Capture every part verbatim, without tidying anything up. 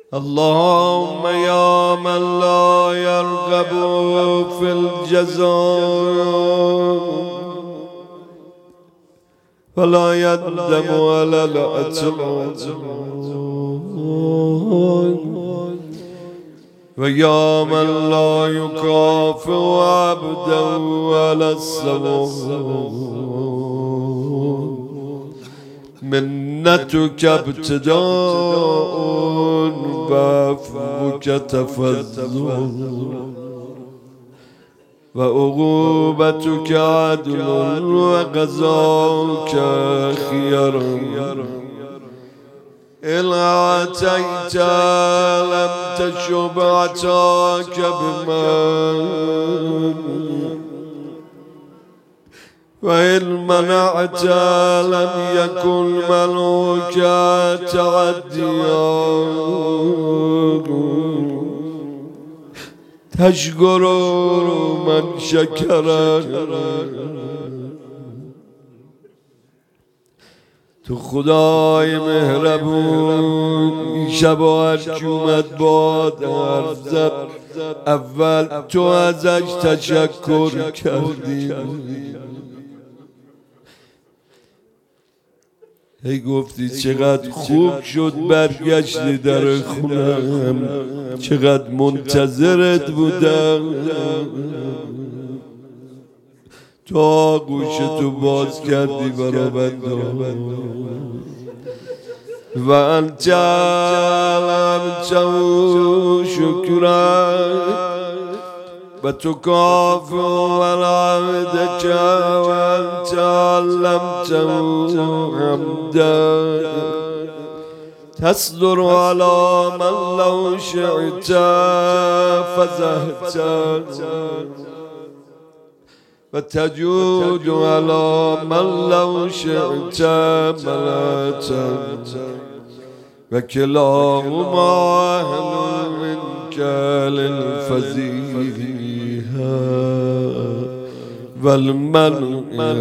اللهم يا من لا يرغب في الجزاء ولا يندم على العطاء ويا من لا يكافئ عبدا على السوء منتك ابتداء وعفوك تفضل وعقوبتك عدل وقضاؤك خير إن أعطيت لم تشب عطاك بمن وإن منعت لم يكن منعك تعديا تشكر من شكر تو خدای مهربون شباهت جومت باد حرف زد اول تو ازش تشکر کردی هی گفتی چقدر خوب شد برگشتی در خونم چقدر منتظرت بودم تا گوشتو باز کردی برا بنده و انت علمته شکرا و تو کافی و العبدک و انت علمته حمدا تصدر على من لو شئت فزهت و تجود على من لو شئت ملأت و كلاهما أهل منك للفزيها والمنع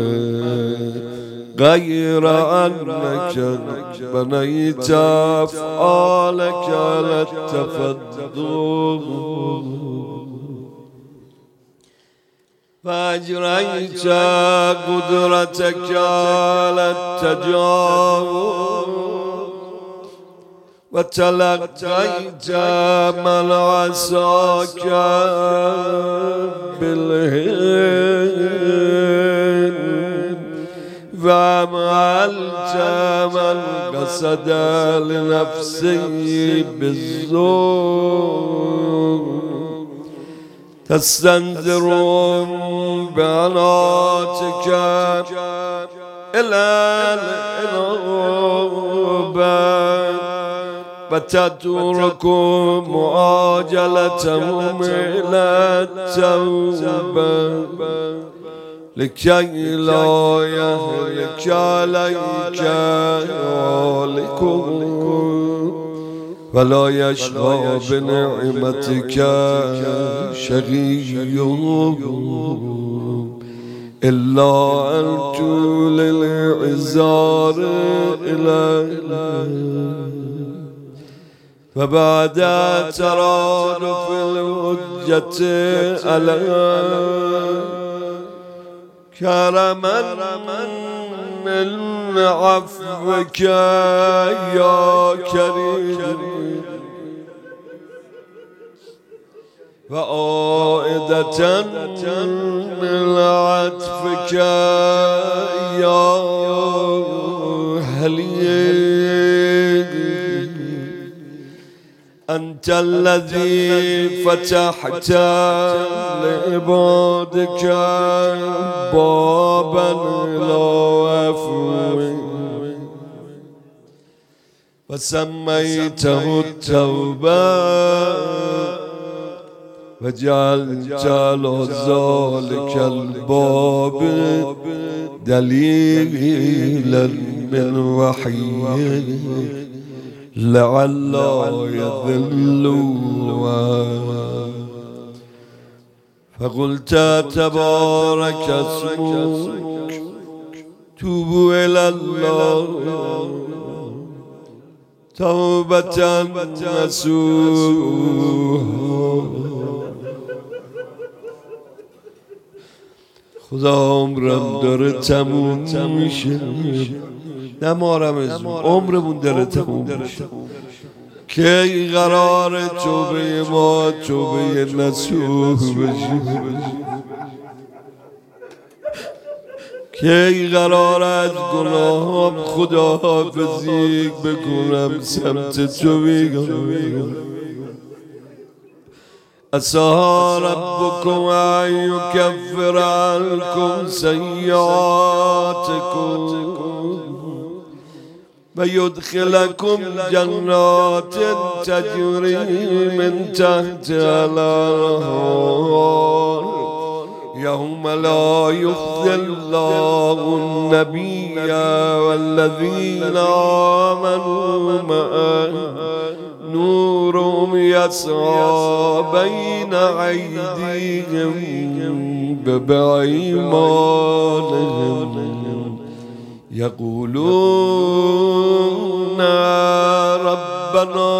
غير أنك بنيت أفعالك على التفضل فأجريت قدرتك على التجاوز وتلقيت من عصاك بالهين وعملت من قصد لنفسه بالظلم تستنذر بعناتك إلى الإنوبة وتترك معاجلتهم إلى التوبة لكي لا يهلك عليك هالكون ولا يشقى بنعمتك شقي إلا أن تولي العذار إلى فبعد ترادف الحجة على كرما من عفوك يا كريم وعائدة من عطفك يا حليم أنت الذي فتحت لعبادك بابا العفو وسميته التوبة وجعلت على ذلك الباب دليلا من وحي لعل يذلوا فقلت تبارك اسمك توبوا إلى الله توبة نصوحا. خدا عمرم داره تموم میشه، نمارم از عمرمون داره تموم میشه. کی قرار توبه ما توبه نصوح بشه؟ کی قرار از گناهام خداحافظی بکنم سمت تو بیگم؟ عسى ربكم أن يكفر عنكم سيئاتكم ويدخلكم جنات تجري من تحتها الأنهار يوم لا يخزي الله النبي والذين آمنوا معه نورهم يسعى بين أيديهم وبأيمانهم يقولون ربنا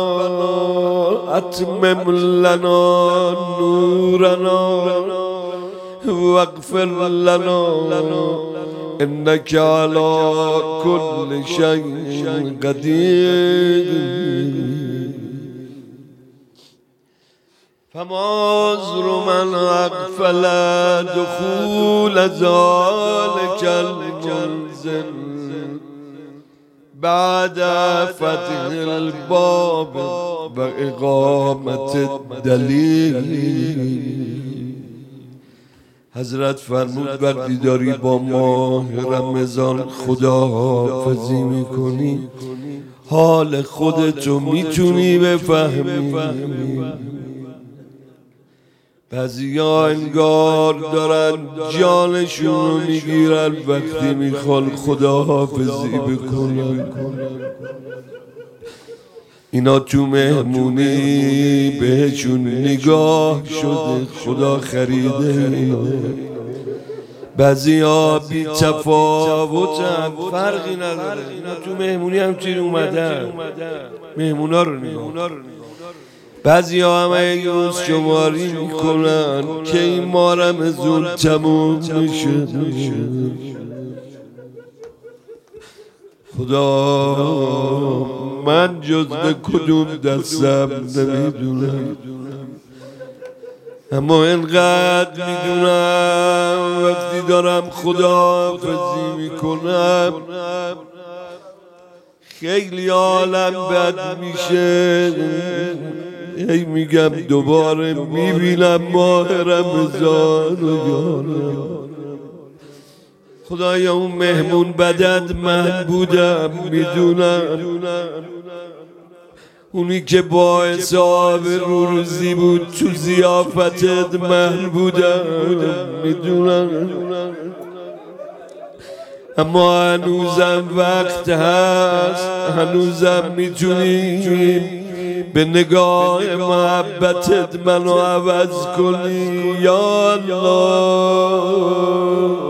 أتمم لنا نورنا واغفر لنا إنك على كل شيء قدير. فما عذر من أغفل دخول ذلك المنزل بعد فتح الباب وإقامة الدلیل. حضرت فرمود وقتی داری با ماه رمضان خداحافظی میکنی حال خودتو میتونی بفهمی. بعضیا انگار دارن جانشون رو میگیرن وقتی میخوان خداحافظی بکنن. اینا تو مهمونی بهشون نگاه شده خدا خریده اینا. بعضیا بی تفاوتن فرقی نداره، اینا تو مهمونی همچین اومدن مهمونا رو نگاه. بعضی ها همه روز شماری میکنن که این ماه رمضان تموم میشه. خدا من جز به کدوم دستم نمیدونم، اما اینقدر میدونم وقتی دارم خداحافظی میکنم خیلی حالم بد میشه. ای میگم دوباره میبینم ماه رمضان رو. خدایا اون مهمون بدت من بودم میدونم، اونی که باعث آبرو روزی بود تو ضیافتت من بودم میدونم، اما هنوزم وقت هست، هنوزم میتونیم به نگاه محبتت منو عوض کنی یا الله.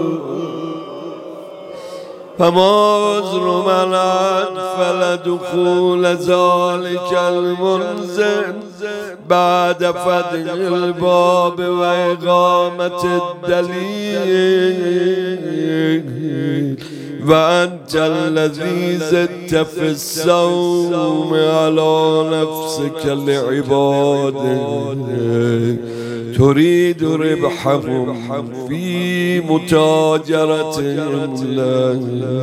فما عذر من أغفل دخول ذلك المنزل بعد فتح الباب وإقامة الدليل وأنت الذي زدت في الصوم على نفسك لعباده تريد ربحهم في متاجرتهم لك.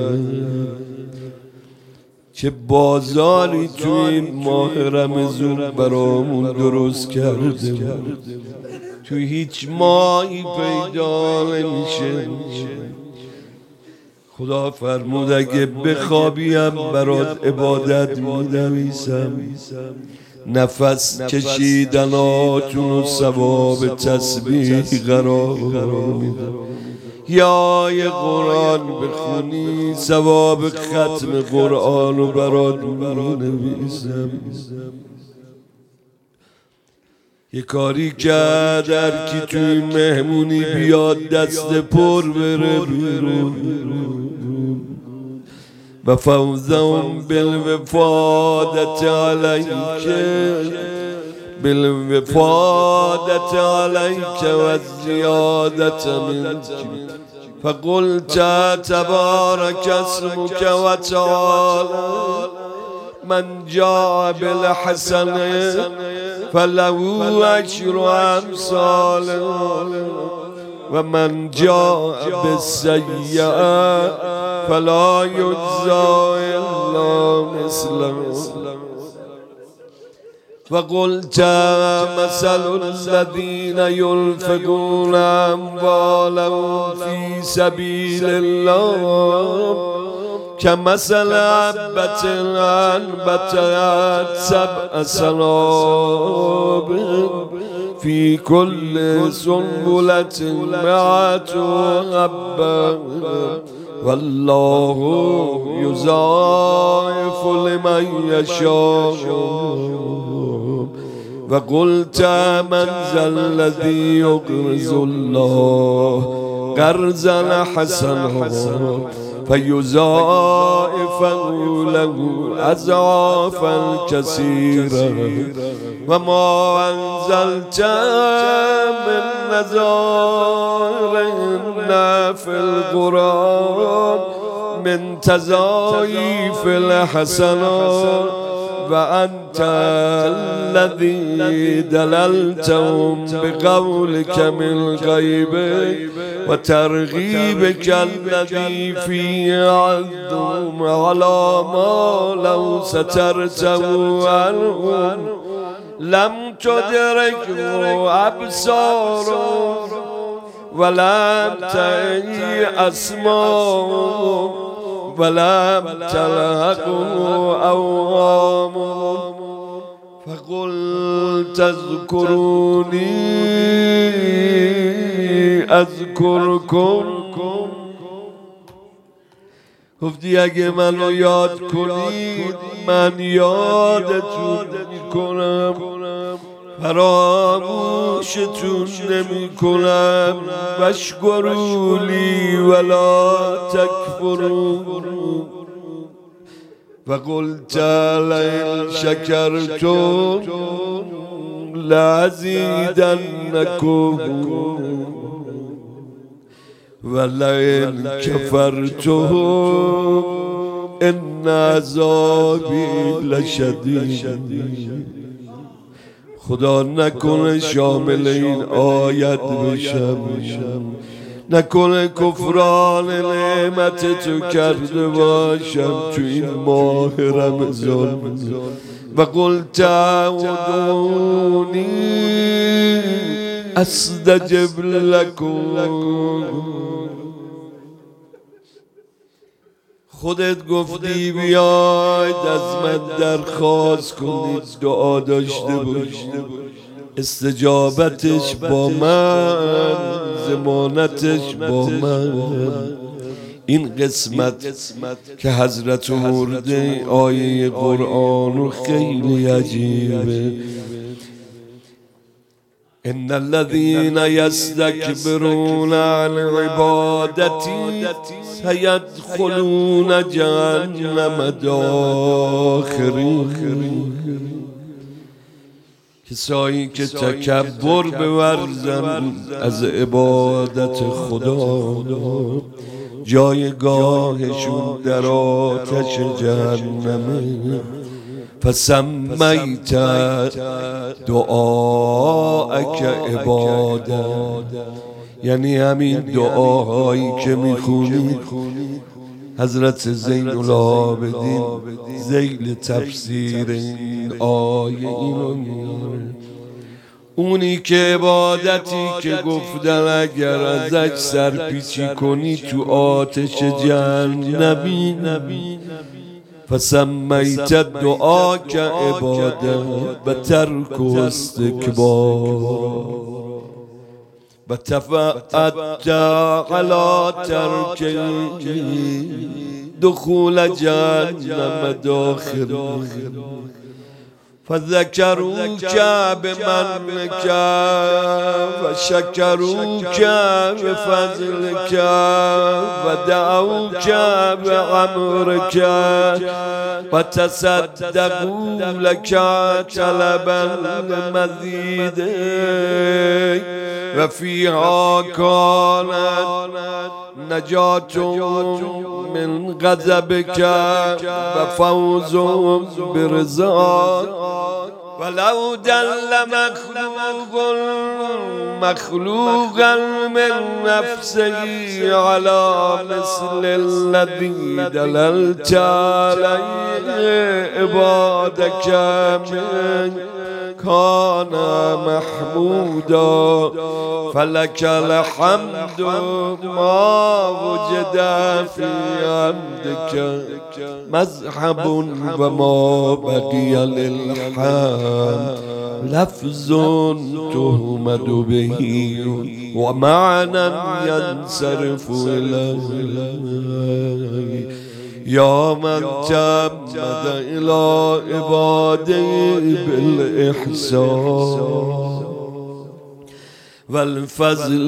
چه بازاری تو این ماه رمضان برامون درست کرده، تو هیچ ماهی پیدا نمیشه. خدا فرمود اگه بخوابیم برات عبادت می‌نویسم، نفس کشیدناتون و ثواب تسبیح قرار میدم، یا یه قرآن بخونی ثواب ختم قرآن رو برات می‌نویسم. یه کاری کرد هر کی توی مهمونی بیاد دست پر بره بیرون، وفوزهم بالوفادة عليك بالوفادة عليك والزيادة منك. فقلت تبارك اسمك وتعالى من جاء بالحسنة فله عشر أمثالها ومن جاء بالسيئة فلا يجزى إلا مثلها. وقلت مثل الذين ينفقون أموالهم في سبيل الله كمثل حبة أنبتت سبع سنابل في كل سنبلة مئة حبة والله يضاعف لمن يشاء. وقلت من ذا الذي يقرض الله قرضا حسنا فيضاعفه له أضعافا كثيرا وما أنزلت من نذارهن في القرآن من تضاعيف الحسنات وأنت الذي دللتهم بقولك من غيبك وترغيبك الذي في عظهم على ما لو سترته عنهم لم تدركه أبصارهم ولم تعي أسماءهم ولم تلهقه أوهامهم. فقلت اذكروني اذکرکم. گفتی اگه منو یاد کنید من یادتون میکنم فراموشتون نمی کنم. واشکرولی ولا تکفرون. وقلت لئن شکرتم لأزیدنکم ولئن کفرتم ان عذابی لشدید. خدا نکنه شامل این آیت بشم، نکنه کفران نعمت تو کرده باشم تو این ماه رمضان. و قلت ادعونی استجب لکم. خودت گفتی بیاید از من درخواست کنید دعا داشته باشید، استجابتش با من، ضمانتش با من. این قسمت که حضرت آورده آیه قرآن خیلی عجیبه. ان الذين يستكبرون عن عبادتي سيدخلون جهنم داخرين. کسایی که تکبر بورزن از عبادت خدا جایگاهشون در آتش جهنمه. فسمیت دعاءک عباده، یعنی همین دعاهایی که میخونید حضرت زین العابدین ذیل تفسیر این آیه اینو میاره. اونی که عبادتی که گفتن اگر ازش سرپیچی کنی تو آتش جهنمی. فسمیت دعا که عباده و ترک و استکبار و تفعت علی ترک دخول جهنم داخل. فذكروك بمنك وشكروك بفضلك ودعوك بعمرك وتصدقوا لك طلبا لمزيد وفيها كانت نجاة من غضبك وفوز برضاك ولو دل مخلوق مخلوقا من نفسه على مثل الذي دللت عليه عبادك من كان محمودا فلك الحمد ما وجد في عبدك مذهب وما بقي للحمد لفظ تهمد به ومعنى ينصرف إليه يا من تعمد إلى عباده بالإحسان والفضل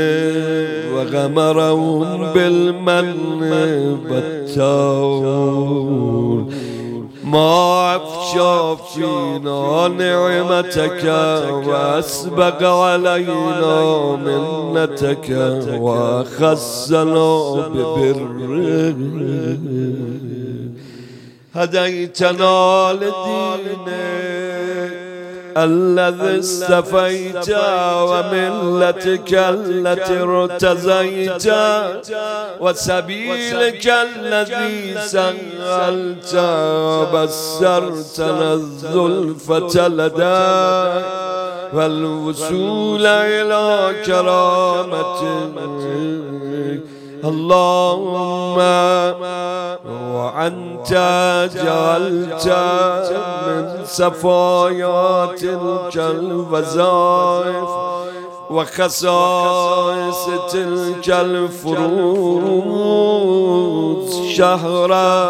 وغمرهم بالمن والتول ما أفشى فينا نعمتك وأسبق علينا منتك وخصنا ببرك هديتنا لدينك الذي استفيت وملتك التي ارتزيت وسبيلك الذي سهلت وبسرتنا الزلفة لديك والوصول إلى كرامتك اللهم وأنت جعلت من صفايا تلك الوظائف وخصائص تلك الفروض شهر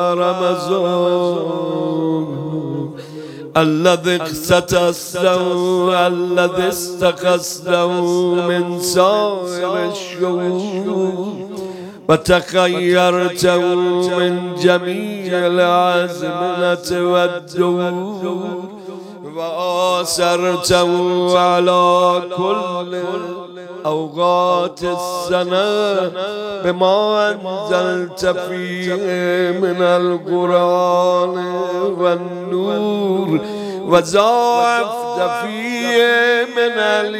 رمضان الذي اختصه الذي استخصه من سائر الشهور وتخيرته من جميع الأزمنة والدور وآثرته على كل أوقات السنة بما أنزلت فيه من القرآن والنور وزعفت فيه من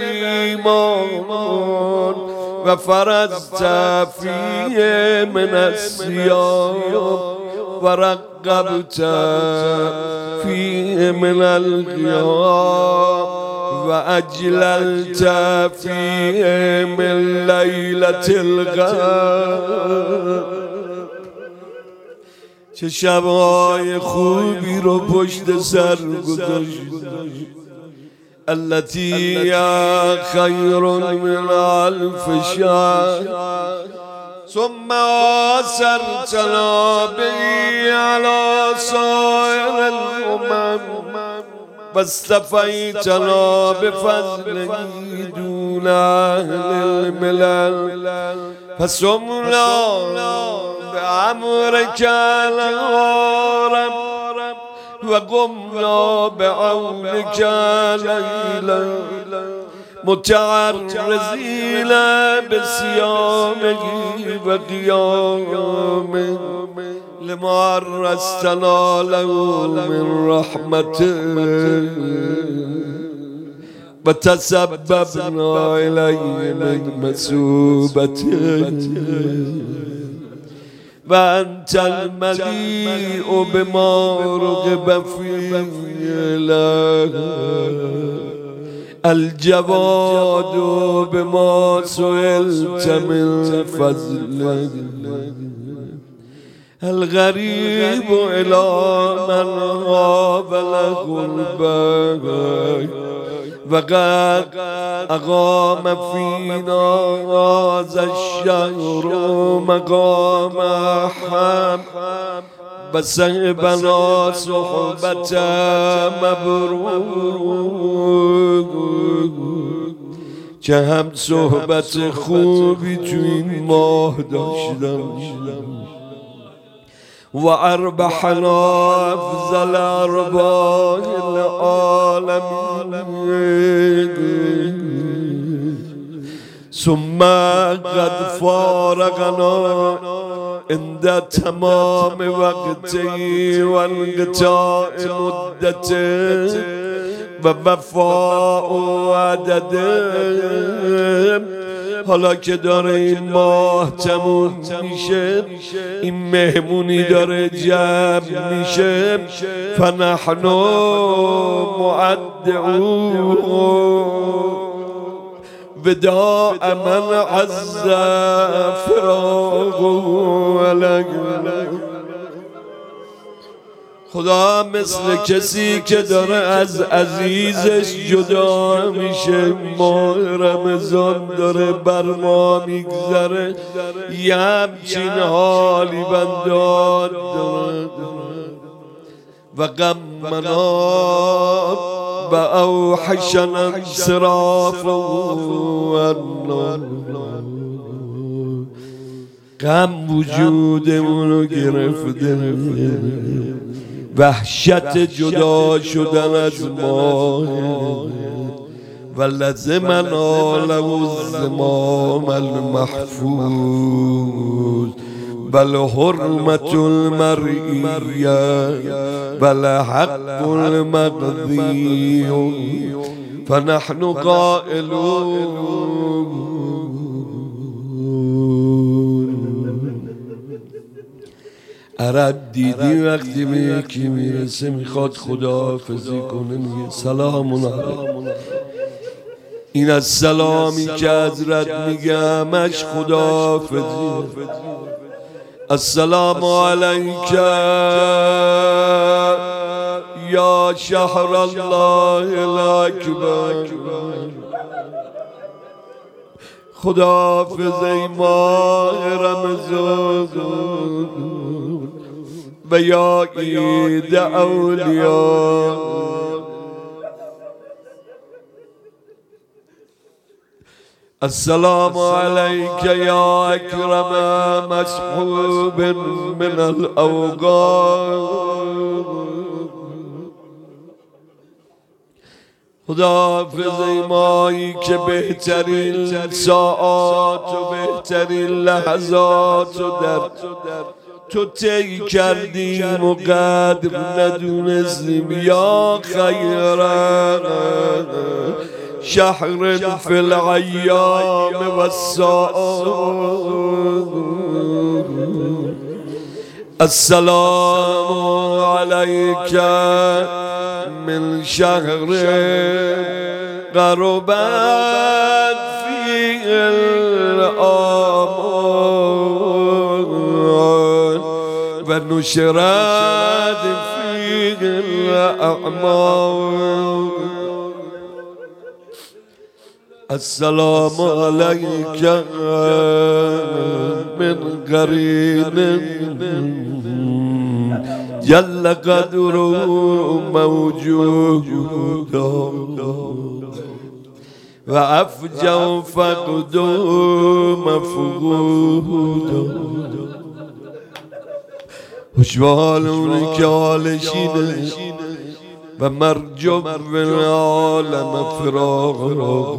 الإيمان وفرزت فيه من الصيام ورقبت فيه من القيام وأجللت فيه من ليلة الغد چه شبهای خوبی رو پشت سر گذاشت التي خير من ألف شهر ثم آثرتنا به على سائر الأمم واصطفيتنا بفضله دون أهل الملل فصمنا بأمرك الغرام وقمنا بعونك ليلا متعرضين بصيامه وقيامه لما أرسلنا له من رحمته وتسببنا إليه من مثوبته وأنت المليء بما رغب فيه له الجواد بما سئلت من فضله الغريب إلى من غاب له الباب وقد أقام فينا هذا الشهر مقام حم و صحبنا صحبت مبرور که هم صحبت خوبی تو این ماه داشتم و اربحنا افضل ارباح العالمین ثم قد فارقنا عند تمام وقتی و انقطاع مدته و وفاء و عدده. حالا که داره این ماه تموم میشه، این مهمونی داره جمع میشه، فنحن معدعون وداع من عز فراقه لك. خدا مثل کسی که داره از عزیزش جدا میشه، ماه رمضان داره بر ما میگذره، یه همچین حالی بنداد داره و غمنا و اوحشنا انصراف و غم وجودمونو گرفته، وحشت جدا شدن از ما و لزمنا له الزمام المحفوظ بل حرمت المرئیه بل حق المقضی فنحن قائلون. عرب دیدی وقتی به یکی میرسه میخواد خداحافظی کنه میگه سلام علیکم. این از سلامی که حضرت میگه همش خداحافظی. السلام علیک یا شهر الله الاکبر. خداحافظ ای ماه رمضان و یا عید اولیاء. السلام علیک یا اکرم مصحوب من الاوقات. خداحافظ ای ماهی که بهترین ساعات و بهترین لحظات و در تو طی کردیم و قدر ندونستیم. یا خیر شهر فی الایام و الساعات. السلام علیک من شهر غربت فی الامان و نشرت فی الاعمال. السلام علیک من قرین جل قدره موجود و افجع فقد مفقود. خوشحال اونه که حالشینه و مرجو و عالم فراق.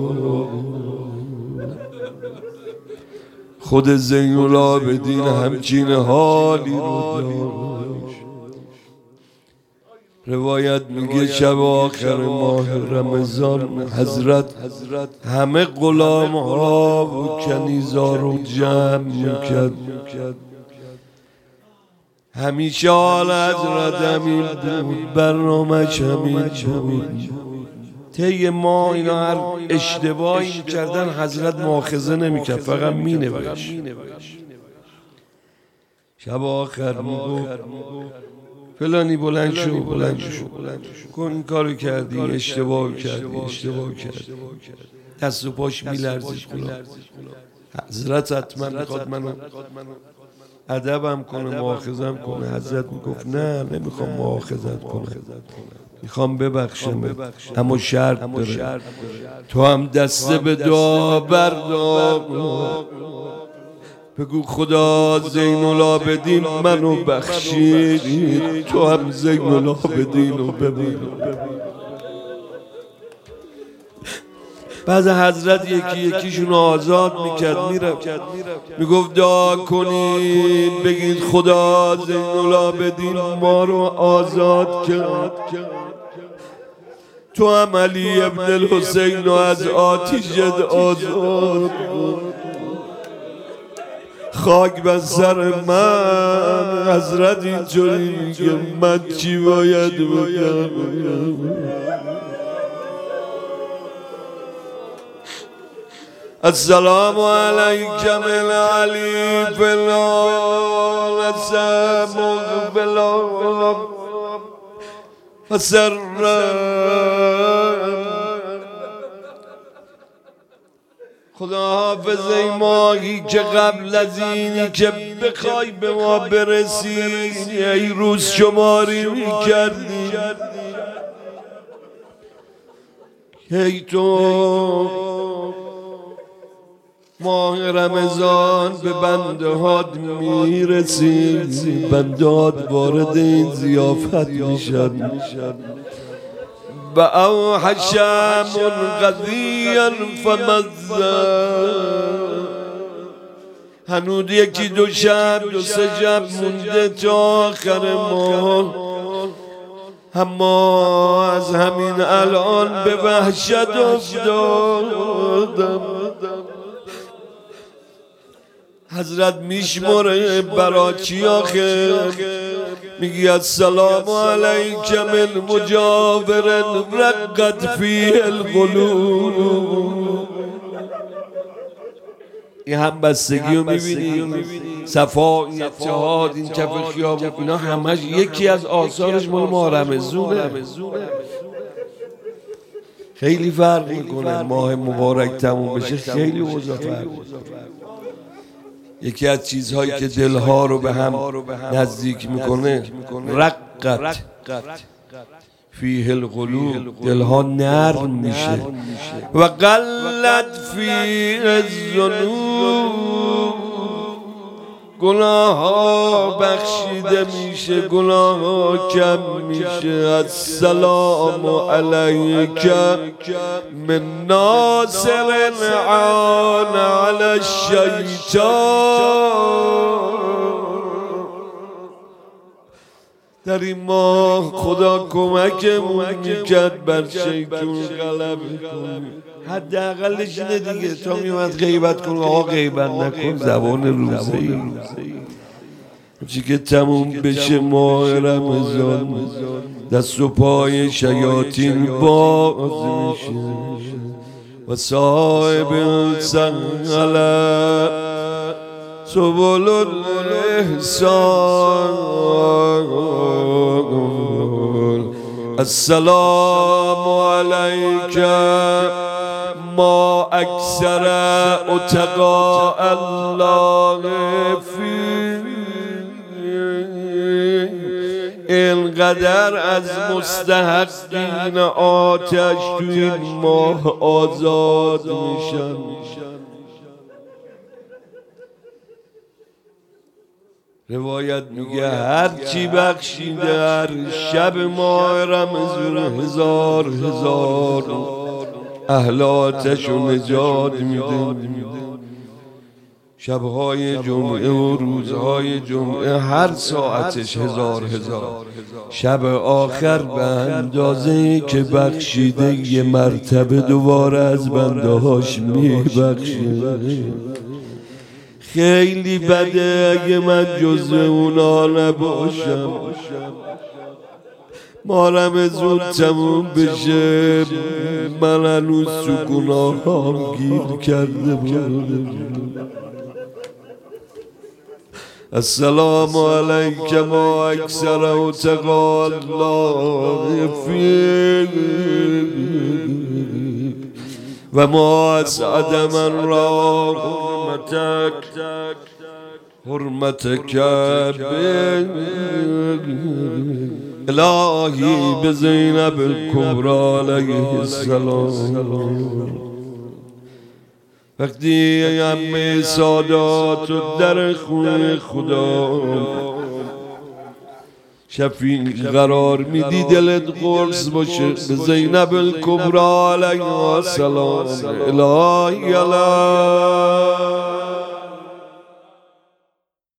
خود زین العابدین همچین حالی رو داشت. روایت میگه شب آخر ماه رمضان حضرت همه غلام ها و کنیزا رو جمع میکرد. همیشه حال حضرت همین بود، برنامه‌اش همین بود. طی ما اینا هر اشتباهی میکردن حضرت مؤاخذه نمیکرد، فقط مینوشت. شب آخر میگفت فلانی بلند شو بلند شو کن این کارو کردی، اشتباه کردی اشتباه کردی. دست و پاش میلرزید. حضرت حتما میخواد منو ادبم کنه مؤاخذم کنه. حضرت میگفت نه نمیخوام مؤاخذت کنه، میخوام ببخشم، اما شرط داره، تو هم دسته به دعا بردار، بگو خدا زین العابدین منو بخشید، تو هم زین العابدین رو ببین. بعد حضرت یکی یکیشون آزاد میکرد، میرفت میگفت دعا کنید بگید خدا زین العابدین ما رو آزاد کرد، تو هم علی ابن الحسین رو از آتیشت آزاد کن. خاک بر سر من، حضرت اینجوری میگه من چی باید بگم؟ السلام علیک من علی فلان سمو بلان فسر خدا حافظ ای ماهی که قبل از اینی که بخوای به ما برسی ای روز شماری میکردی، ای تو ماه رمضان به بنده هات میرسی، بنده هات وارد این ضیافت میشن. و اوحش منقضیا فمزا، هنوز یکی دو شب دو سه شب مونده تا آخر ماه، اما از همین الان به وحشت افتادم. حضرت میشمره برا چی آخه؟ میگی السلام علیک من مجاور رقت فیه القلوب. این همبستگی رو میبینی، صفا، این اتحاد، این کف خیابون، اینا همش یکی از آثارش مال ماه رمضونه. خیلی فرق میکنه ماه مبارک تموم بشه، خیلی اوضاع فرق. یکی از چیزهایی که دلها رو به هم نزدیک میکنه رقت فیه القلوب، دلها نرم میشه. و قلت فیه الذنوب، گناه ها بخشیده میشه، گناه ها کم میشه. السلام علیک من ناصر عان علی الشیطان. در این ماه خدا کمکمون میکرد بر شیطان غلبه کنیم. حداقلش اینه دیگه، تا میومد غیبت کن آقا غیبت نکن، زبان روزه ای چی که تموم بشه ماه رمضان دست و پای شیاطین باز میشه. و صاحب سنگله سبل الاحسان. السلام علیک ما اکثر اتقاء الله فی، اینقدر از مستحقین آتش تو این ماه آزاد میشن. روایت میگه هر چی بخشیده هر شب ماه رمضان هزار هزار اهل آتش و نجات میده. شبهای جمعه و روزهای جمعه هر ساعتش هزار هزار. شب آخر به اندازه که بخشیده یه مرتبه دوباره از بنده هاش میبخشه. خیلی بده اگه من جز اونا نباشم. ما رمضان تموم بشه من هنوز تو گناهام گیر کرده بودم. السلام علیک ما اکثر اتقاء الله فی، و ما اسعد من را حرمتک حرمت کعبه الهی به زینب الکبری علیه السلام. وقتی همه سادات و در خونه خدا شفیع قرار میدی دلت قرص باشه به زینب الکبری علیه السلام. الهی الهی